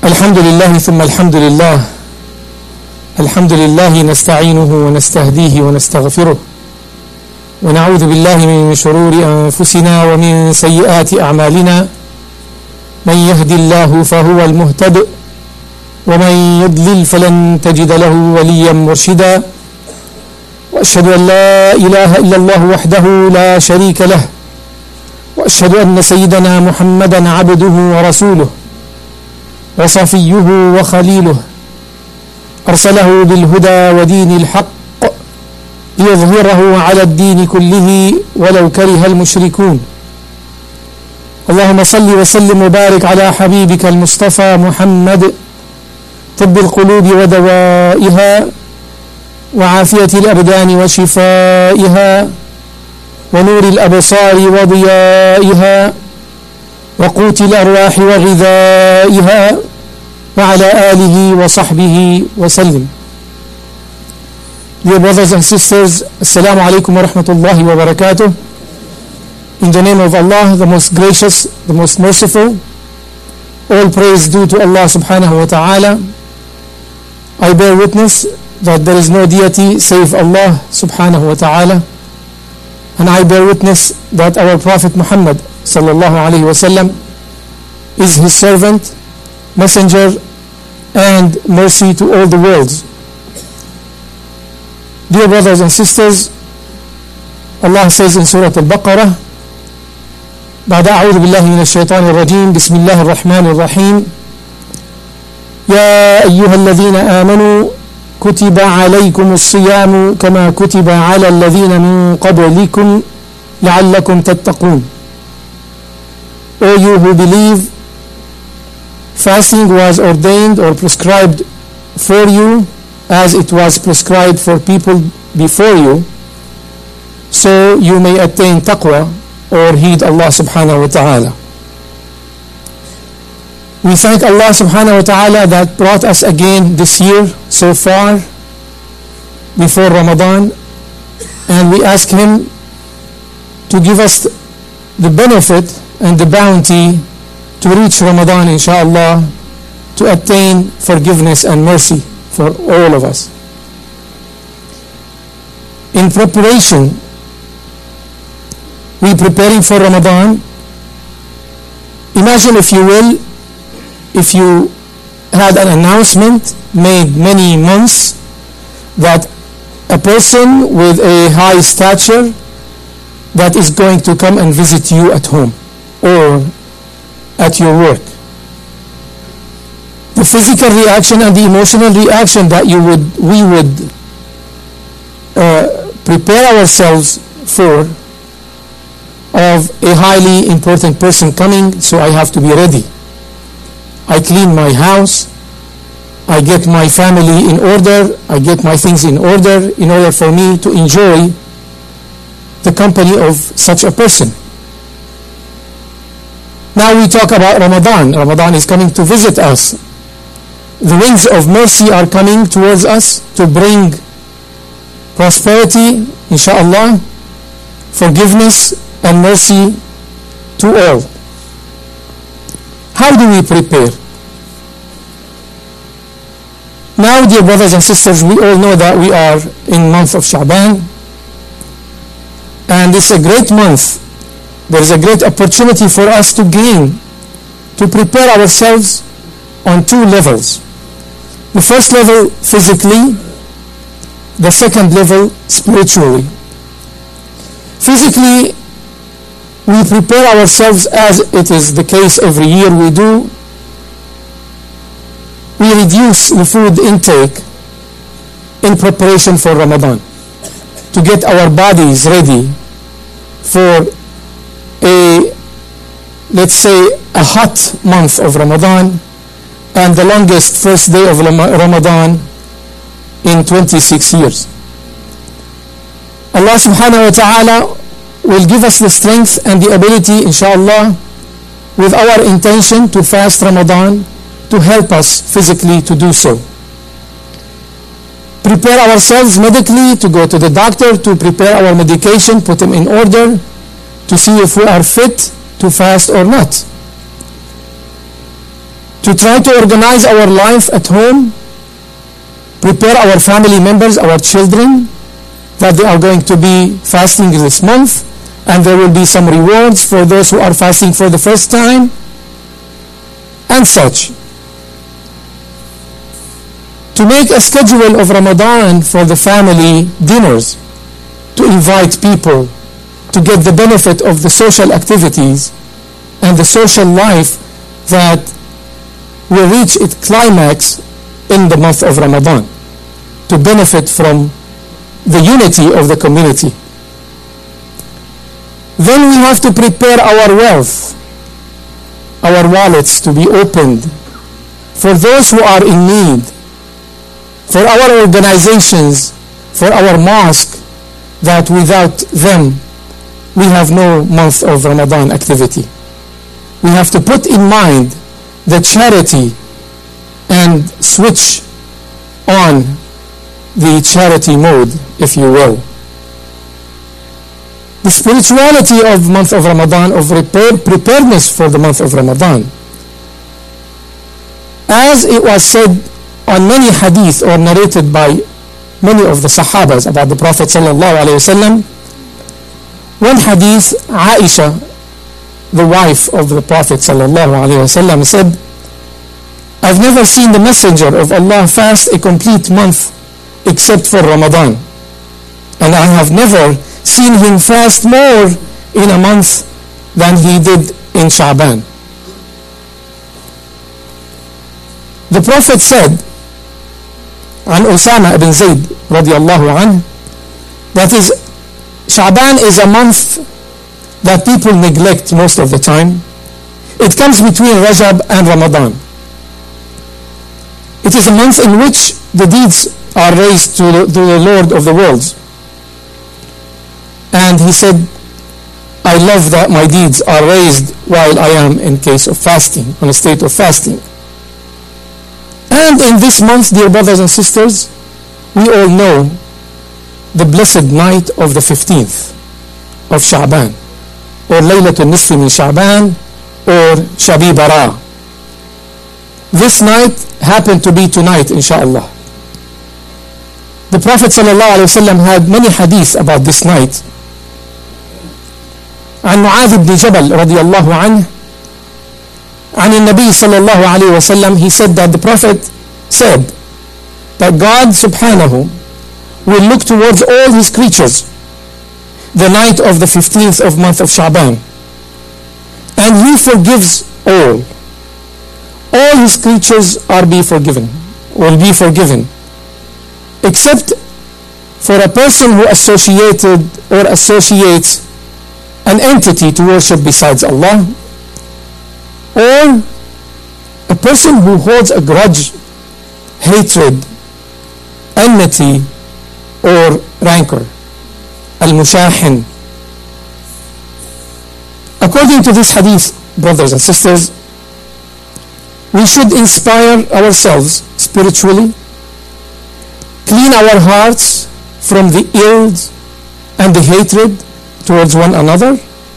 الحمد لله ثم الحمد لله. الحمد لله نستعينه ونستهديه ونستغفره ونعوذ بالله من شرور أنفسنا ومن سيئات أعمالنا. من يهد الله فهو المهتد ومن يضلل فلن تجد له وليا مرشدا. وأشهد أن لا إله إلا الله وحده لا شريك له، وأشهد أن سيدنا محمدا عبده ورسوله وصفيه وخليله، أرسله بالهدى ودين الحق ليظهره على الدين كله ولو كره المشركون. اللهم صل وسلم وبارك على حبيبك المصطفى محمد، طب القلوب ودوائها وعافية الأبدان وشفائها ونور الأبصار وضيائها وقوت الأرواح وغذائها وعلى آله وصحبه وسلم. Dear brothers and sisters, Assalamu alaikum wa rahmatullahi wa barakatuh. In the name of Allah, the most gracious, the most merciful, all praise due to Allah subhanahu wa ta'ala. I bear witness that there is no deity save Allah subhanahu wa ta'ala, and I bear witness that our Prophet Muhammad sallallahu alayhi wa sallam is his servant, messenger, and mercy to all the worlds. Dear brothers and sisters, Allah says in Surah Al-Baqarah, بعد أعوذ بالله من الشيطان الرجيم بسم الله الرحمن الرحيم يا أيها الذين آمنوا كتب عليكم الصيام كما كتب على الذين من قبلكم لعلكم تتقون. O you who believe, fasting was ordained or prescribed for you as it was prescribed for people before you, so you may attain taqwa or heed Allah subhanahu wa ta'ala. We thank Allah subhanahu wa ta'ala that brought us again this year so far before Ramadan, and we ask Him to give us the benefit and the bounty to reach Ramadan inshallah, to attain forgiveness and mercy for all of us. In preparation, we preparing for Ramadan. Imagine, if you will, if you had an announcement made many months that a person with a high stature that is going to come and visit you at home or at your work. The physical reaction and the emotional reaction that we would prepare ourselves for, of a highly important person coming, so I have to be ready. I clean my house, I get my family in order, I get my things in order for me to enjoy the company of such a person. Now we talk about Ramadan. Ramadan is coming to visit us. The winds of mercy are coming towards us to bring prosperity, inshallah, forgiveness and mercy to all. How do we prepare? Now, dear brothers and sisters, we all know that we are in month of Sha'ban, and it's a great month. There is a great opportunity for us to gain, to prepare ourselves on two levels. The first level physically, the second level spiritually. Physically, we prepare ourselves as it is the case every year we do. We reduce the food intake in preparation for Ramadan to get our bodies ready for let's say a hot month of Ramadan and the longest first day of Ramadan in 26 years. Allah subhanahu wa ta'ala will give us the strength and the ability, inshallah, with our intention to fast Ramadan, to help us physically to do so. Prepare ourselves medically, to go to the doctor, to prepare our medication, put them in order, to see if we are fit to fast or not. to try to organize our life at home, prepare our family members, our children, that they are going to be fasting this month, and there will be some rewards for those who are fasting for the first time, and such. To make a schedule of Ramadan for the family dinners, to invite people to get the benefit of the social activities and the social life that will reach its climax in the month of Ramadan, to benefit from the unity of the community. Then we have to prepare our wealth, our wallets to be opened for those who are in need, for our organizations, for our mosque, that without them we have no month of Ramadan activity. We have to put in mind the charity and switch on the charity mode, if you will. The spirituality of month of Ramadan, of preparedness for the month of Ramadan. As it was said on many hadith or narrated by many of the Sahabas about the Prophet sallallahu alaihi wasallam, one hadith, Aisha, the wife of the Prophet sallallahu alaihi wasallam, said, I've never seen the Messenger of Allah fast a complete month except for Ramadan, and I have never seen him fast more in a month than he did in Sha'ban. The Prophet said, عن Usama ibn Zayd radiallahu anhu, that is, Sha'ban is a month that people neglect most of the time. It comes between Rajab and Ramadan. It is a month in which the deeds are raised to the Lord of the worlds. And he said, I love that my deeds are raised while I am in case of fasting, on a state of fasting. And in this month, dear brothers and sisters, we all know the blessed night of the 15th of Sha'ban, or Laylatul Nisfi min Sha'ban, or Shabi Bara. This night happened to be tonight, inshallah. The Prophet ﷺ had many hadith about this night. عن معاذ بن جبل رضي الله عنه عن النبي صلى الله عليه وسلم, he said that the Prophet said that God subhanahu will look towards all his creatures the night of the 15th of month of Sha'ban, and he forgives all his creatures will be forgiven, except for a person who associated or associates an entity to worship besides Allah, or a person who holds a grudge, hatred, enmity, or rancor, al-mushahin. According to this hadith, brothers and sisters, we should inspire ourselves spiritually, clean our hearts from the ills and the hatred towards one another,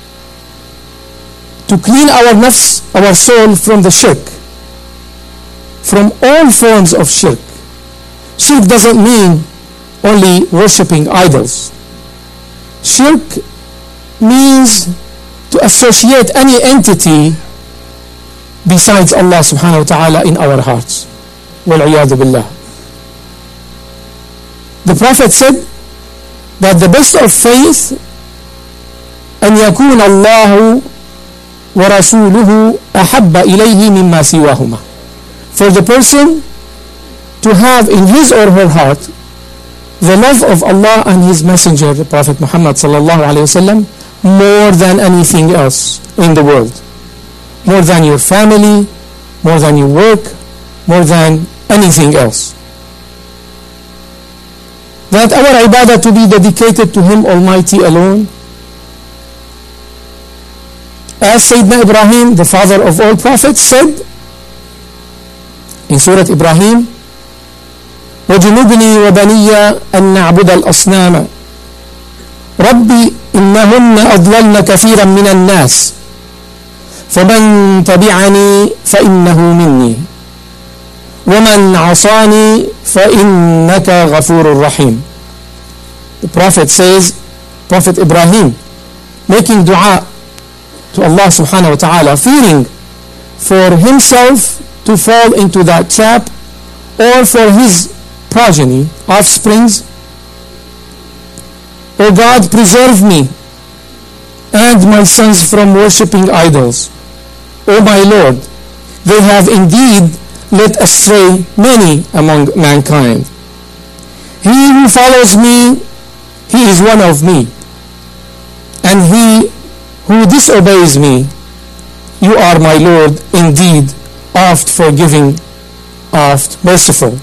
to clean our nafs, our soul, from the shirk, from all forms of shirk. Shirk doesn't mean only worshipping idols. Shirk means to associate any entity besides Allah subhanahu wa ta'ala in our hearts. Wal-'iyadhu billah. The Prophet said that the best of faith أن يكون الله ورسوله أحب إليه مما سواهما. For the person to have in his or her heart the love of Allah and His Messenger, the Prophet Muhammad sallallahu alaihi wasallam, more than anything else in the world, more than your family, more than your work, more than anything else. That our ibadah to be dedicated to Him Almighty alone. As Sayyidina Ibrahim, the father of all prophets, said in Surah Ibrahim, وَجُنُبْنِي وَبَنِيَّ أَن نَعْبُدَ الْأَصْنَامَ رَبِّ إِنَّهُنَّ أَضْلَلْنَ كَثِيرًا مِنَ النَّاسِ فمن تبعني فإنه مني ومن عصاني فإنك غفور رحيم. The Prophet says, Prophet Ibrahim making dua to Allah subhanahu wa ta'ala, fearing for himself to fall into that trap or for his progeny, offsprings. O God, preserve me and my sons from worshipping idols. O my Lord, they have indeed led astray many among mankind. He who follows me, he is one of me, and he who disobeys me, you are my Lord, indeed, oft forgiving, oft merciful.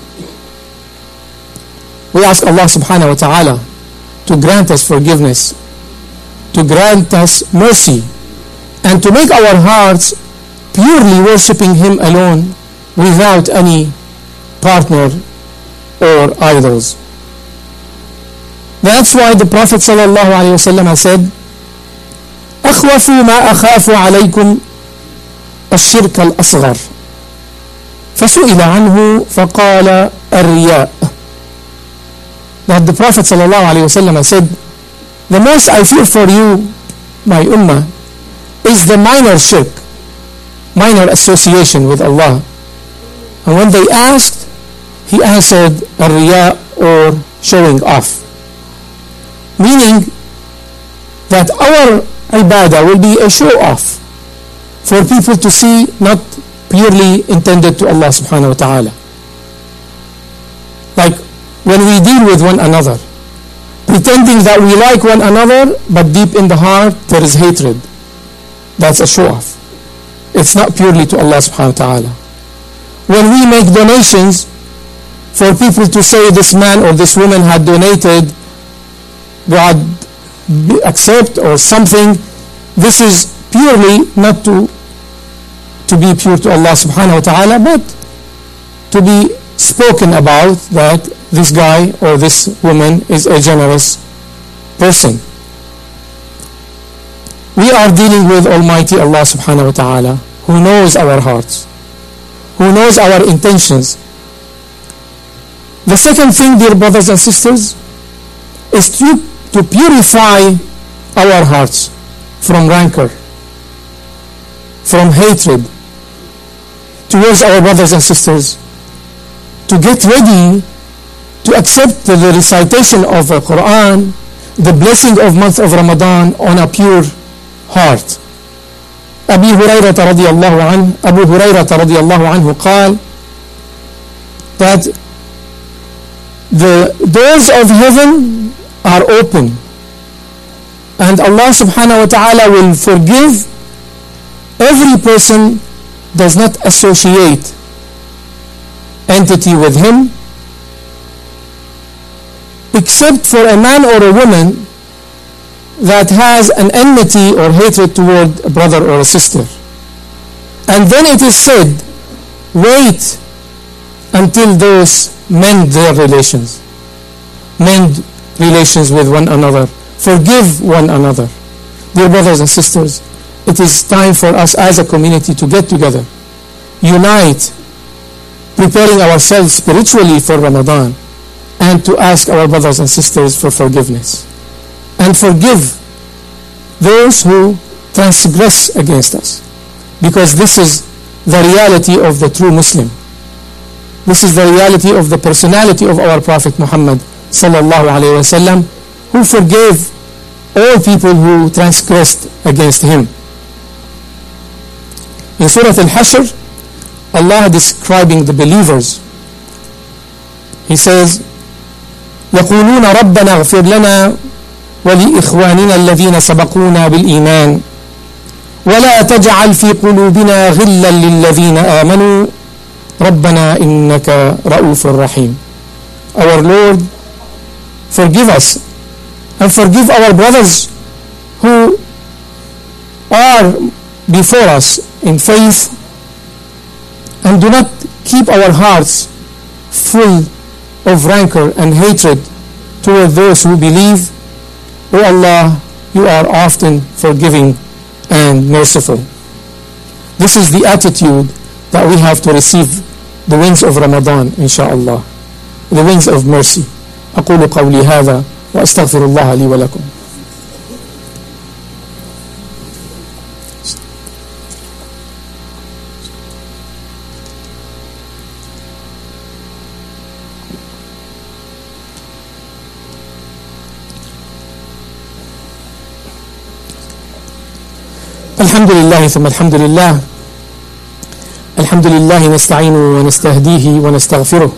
We ask Allah subhanahu wa ta'ala to grant us forgiveness, to grant us mercy, and to make our hearts purely worshipping Him alone without any partner or idols. That's why the Prophet sallallahu alaihi wasallam said, أخوف ما أخاف عليكم الشرك الأصغر فسئل عنه فقال الرياء. That the Prophet sallallahu alaihi wasallam said, the most I fear for you, my ummah, is the minor shirk, minor association with Allah. And when they asked, he answered الرياء, or showing off, meaning that our ibadah will be a show off for people to see, not purely intended to Allah subhanahu wa ta'ala. Like when we deal with one another, pretending that we like one another, but deep in the heart there is hatred. That's a show off. It's not purely to Allah subhanahu wa ta'ala. When we make donations for people to say this man or this woman had donated, God accept or something, this is purely not to be pure to Allah subhanahu wa ta'ala, but to be spoken about that this guy or this woman is a generous person. We are dealing with Almighty Allah subhanahu wa ta'ala, who knows our hearts, who knows our intentions. The second thing, dear brothers and sisters, is to purify our hearts from rancor, from hatred towards our brothers and sisters, to get ready to accept the recitation of the Quran, the blessing of month of Ramadan on a pure heart. Abu Hurairah radiallahu anhu قال that the doors of heaven are open and Allah subhanahu wa ta'ala will forgive every person does not associate entity with him, except for a man or a woman that has an enmity or hatred toward a brother or a sister. And then it is said, wait until those mend their relations, mend relations with one another, forgive one another. Dear brothers and sisters, it is time for us as a community to get together, unite, preparing ourselves spiritually for Ramadan, and to ask our brothers and sisters for forgiveness, and forgive those who transgress against us, because this is the reality of the true Muslim. This is the reality of the personality of our Prophet Muhammad sallallahu alaihi wasallam, who forgave all people who transgressed against him. In Surah Al-Hashr, Allah describing the believers, He says, يقولون ربنا اغفر لنا ولإخواننا الذين سبقونا بالإيمان ولا تجعل في قلوبنا غلا للذين آمنوا ربنا إنك رؤوف رحيم. Our Lord, forgive us and forgive our brothers who are before us in faith, and do not keep our hearts full of rancor and hatred toward those who believe. O Allah, you are often forgiving and merciful. This is the attitude that we have to receive the wings of Ramadan, inshallah, the wings of mercy. أقول قولي هذا وأستغفر الله لي ولكم. الحمد لله ثم الحمد لله. الحمد لله نستعينه ونستهديه ونستغفره.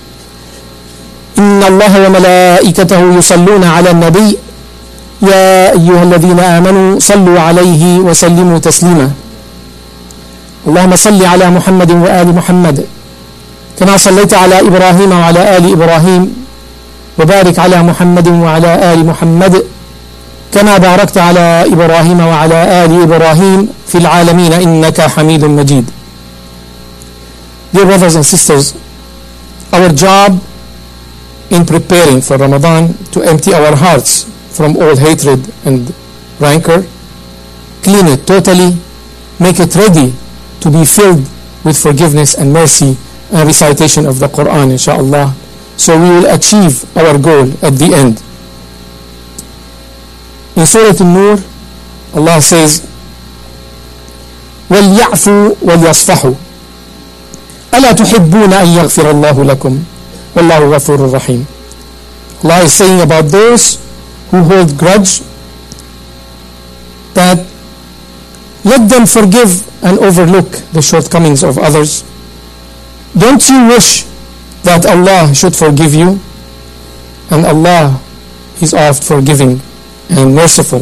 إن الله وملائكته يصلون على النبي يا أيها الذين آمنوا صلوا عليه وسلموا تسليما. اللهم صل على محمد وآل محمد كما صليت على إبراهيم وعلى آل إبراهيم وبارك على محمد وعلى آل محمد كما باركت على إبراهيم وعلى آل إبراهيم في العالمين إنك حميد مجيد. Dear brothers and sisters, our job in preparing for Ramadan to empty our hearts from all hatred and rancor, clean it totally, make it ready to be filled with forgiveness and mercy and recitation of the Quran, inshallah, so we will achieve our goal at the end. In Surah An-Nur, Allah says, وَلْيَعْفُوا وَلْيَصْفَحُوا أَلَا تُحِبُّونَ أَنْ يَغْفِرَ اللَّهُ لَكُمْ وَاللَّهُ غَفُورٌ رَحِيمٌ. Allah is saying about those who hold grudge that let them forgive and overlook the shortcomings of others. Don't you wish that Allah should forgive you? And Allah is oft forgiving and merciful.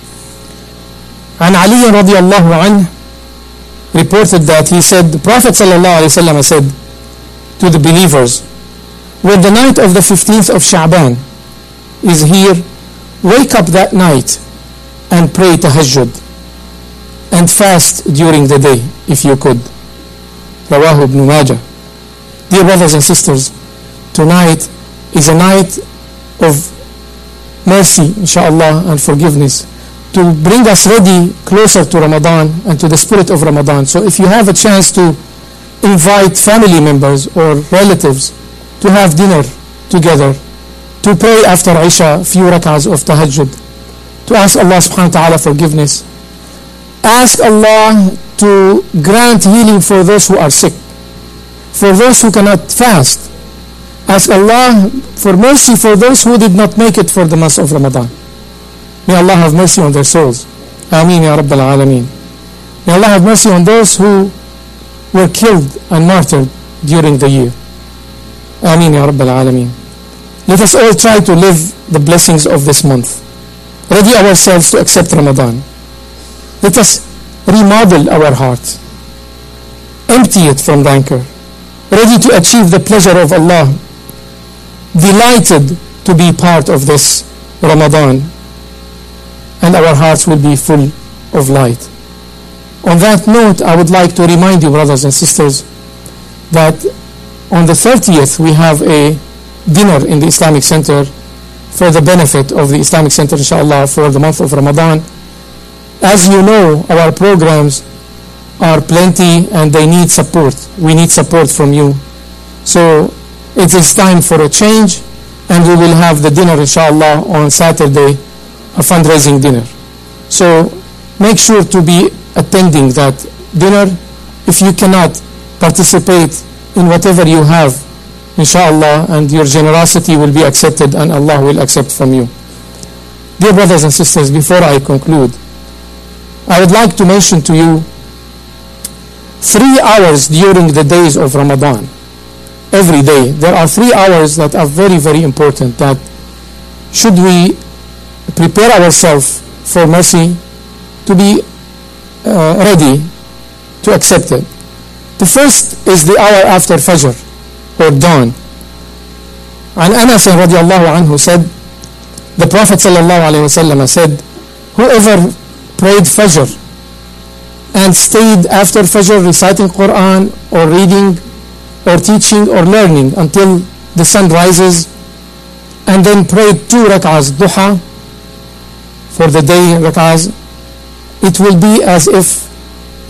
And Ali radiallahu anhu reported that he said, the Prophet sallallahu alaihi wasallam said to the believers, when the night of the 15th of Sha'ban is here, wake up that night and pray tahajjud and fast during the day if you could. Rawahu ibn Majah. Dear brothers and sisters, tonight is a night of mercy, inshallah, and forgiveness to bring us ready closer to Ramadan and to the spirit of Ramadan. So if you have a chance to invite family members or relatives to have dinner together, to pray after Isha few rak'ahs of tahajjud, to ask Allah subhanahu wa ta'ala forgiveness, ask Allah to grant healing for those who are sick, for those who cannot fast. Ask Allah for mercy for those who did not make it for the month of Ramadan. May Allah have mercy on their souls. Ameen ya Rabbal Alameen. May Allah have mercy on those who were killed and martyred during the year. Ameen ya Rabbal Alameen. Let us all try to live the blessings of this month. Ready ourselves to accept Ramadan. Let us remodel our hearts. Empty it from rancor. Ready to achieve the pleasure of Allah. Delighted to be part of this Ramadan, and our hearts will be full of light. On that note, I would like to remind you, brothers and sisters, that on the 30th we have a dinner in the Islamic Center for the benefit of the Islamic Center, inshallah, for the month of Ramadan. As you know, our programs are plenty and they need support. We need support from you. So it is time for a change, and we will have the dinner, inshallah, on Saturday, a fundraising dinner. So make sure to be attending that dinner. If you cannot participate in whatever you have, inshallah, and your generosity will be accepted and Allah will accept from you. Dear brothers and sisters, before I conclude, I would like to mention to you 3 hours during the days of Ramadan. Every day there are 3 hours that are very, very important, that should we prepare ourselves for mercy, to be ready to accept it. The first is the hour after Fajr or dawn. And Anas radiallahu anhu said, the Prophet sallallahu alayhi wasallam said, whoever prayed Fajr and stayed after Fajr reciting Quran or reading or teaching or learning until the sun rises, and then prayed 2 rak'ahs duha for the day rak'ahs, it will be as if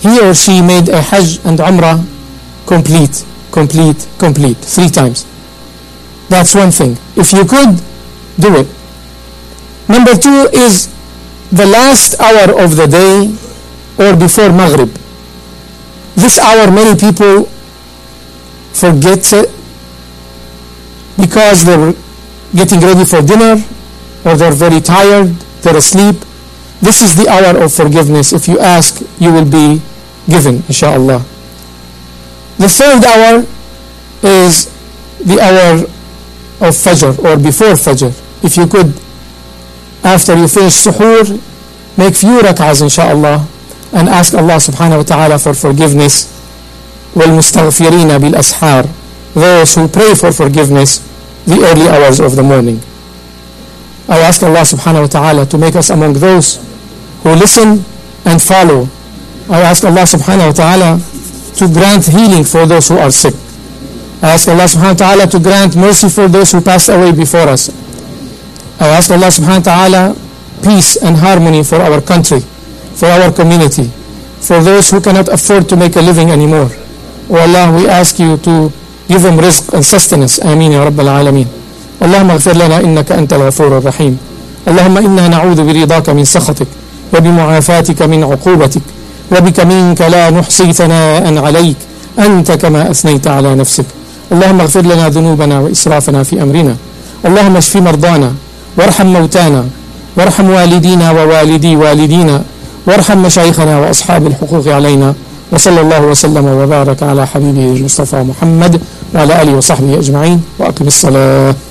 he or she made a Hajj and Umrah complete 3 times. That's one thing. If you could, do it. Number 2 is the last hour of the day or before Maghrib. This hour many people forget it because they're getting ready for dinner or they're very tired, they're asleep. This is the hour of forgiveness. If you ask, you will be given, inshallah. The 3rd hour is the hour of Fajr or before Fajr. If you could, after you finish suhoor, make few rak'ahs, inshallah, and ask Allah subhanahu wa ta'ala for forgiveness. وَالْمُسْتَغْفِرِينَ بِالْأَسْحَارِ, those who pray for forgiveness the early hours of the morning. I ask Allah subhanahu wa ta'ala to make us among those who listen and follow. I ask Allah subhanahu wa ta'ala to grant healing for those who are sick. I ask Allah subhanahu wa ta'ala to grant mercy for those who passed away before us. I ask Allah subhanahu wa ta'ala peace and harmony for our country, for our community, for those who cannot afford to make a living anymore. Oh Allah, we ask you to give them rizq and sustenance. Ameen ya Rabbal Alameen. اللهم اغفر لنا إنك أنت الغفور الرحيم. اللهم إنا نعوذ برضاك من سخطك وبمعافاتك من عقوبتك وبك منك لا نحصي ثناء عليك أنت كما أثنيت على نفسك. اللهم اغفر لنا ذنوبنا وإسرافنا في أمرنا. اللهم اشف مرضانا وارحم موتانا وارحم والدينا ووالدي والدينا وارحم مشايخنا وأصحاب الحقوق علينا. وصلى الله وسلم وبارك على حبيبه المصطفى محمد وعلى آله وصحبه أجمعين. وأقم الصلاة.